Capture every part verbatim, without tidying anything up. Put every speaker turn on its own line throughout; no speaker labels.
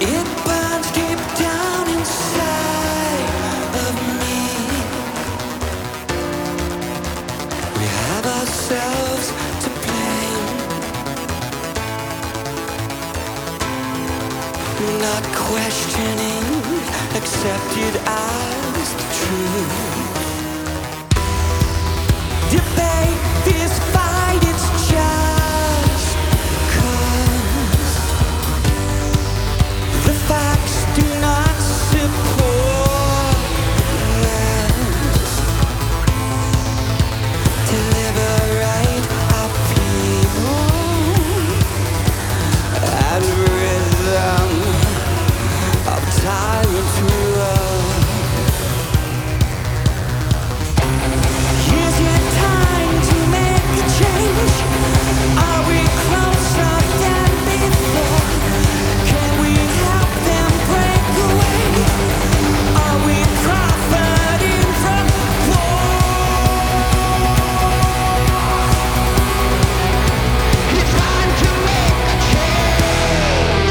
It burns deep down inside of me. We have ourselves to blame, not questioning, accepted as the truth. Debate this fight, it's just cause the facts do not support us to liberate our people at rhythm of tyrant rule. Is it time to make a change? Are we closer than before? Can we help them break away? Are we profiting from war? It's time to make a change.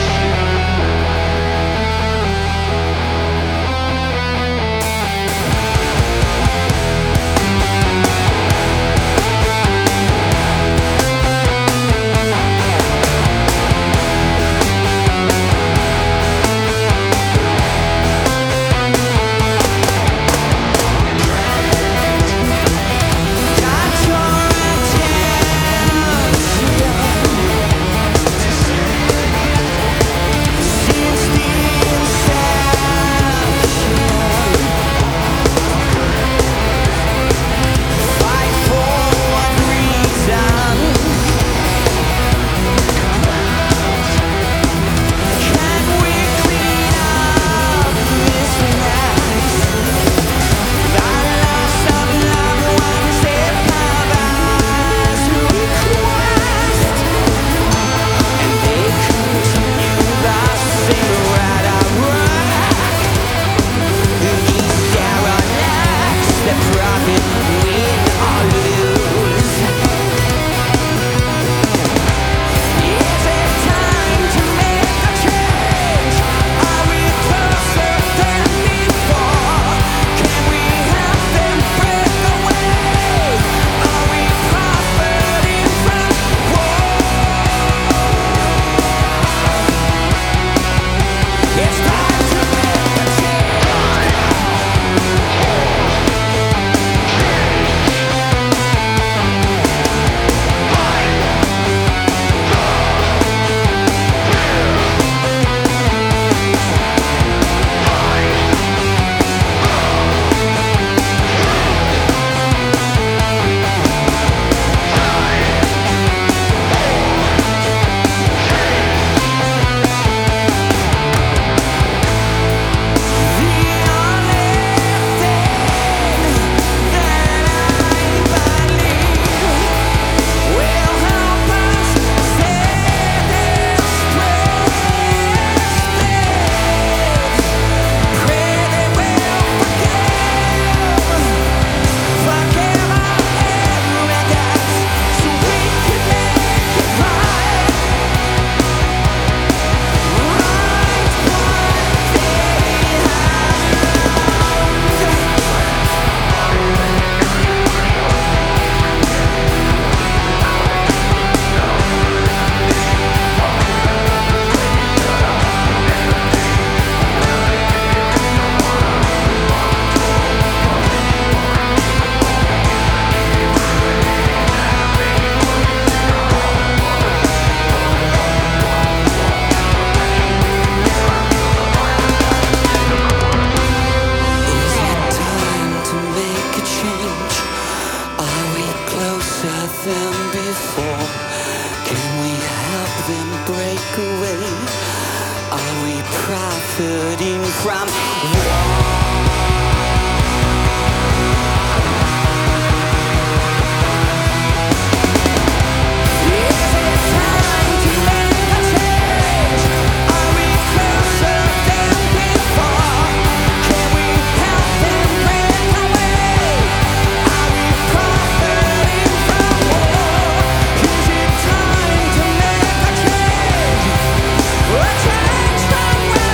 Got your attention since the inception. Fight for what reason? Can we clean up this mess? The loss of loved ones, their powers request, and they continue the same right I work. These derelicts, the profit win or lose. Is it time to make a change? Are we closer than before? Can we help them break away? Are we profiting from war? It's time to make a change. The only thing that I believe will help us save this place. Pray they will forgive, forgive our arrogance, so we can make it right. Right what they Is it time to make a change? Are we closer than before? Can we help them break away? Are we profiting from Is it time to make a change? Are we closer than before? Can we help them break away? Are we profiting from war? Is it time to make a change? A change from where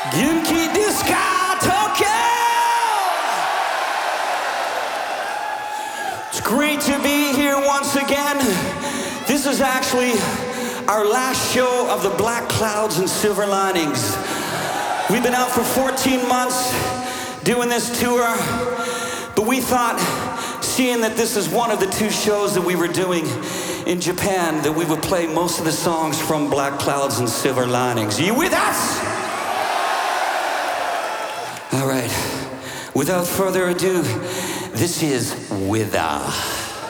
Genki desu ka, Tokyo! It's great to be here once again. This is actually our last show of the Black Clouds and Silver Linings. We've been out for fourteen months doing this tour, but we thought, seeing that this is one of the two shows that we were doing in Japan, that we would play most of the songs from Black Clouds and Silver Linings. Are you with us? All right, without further ado, this is Wither.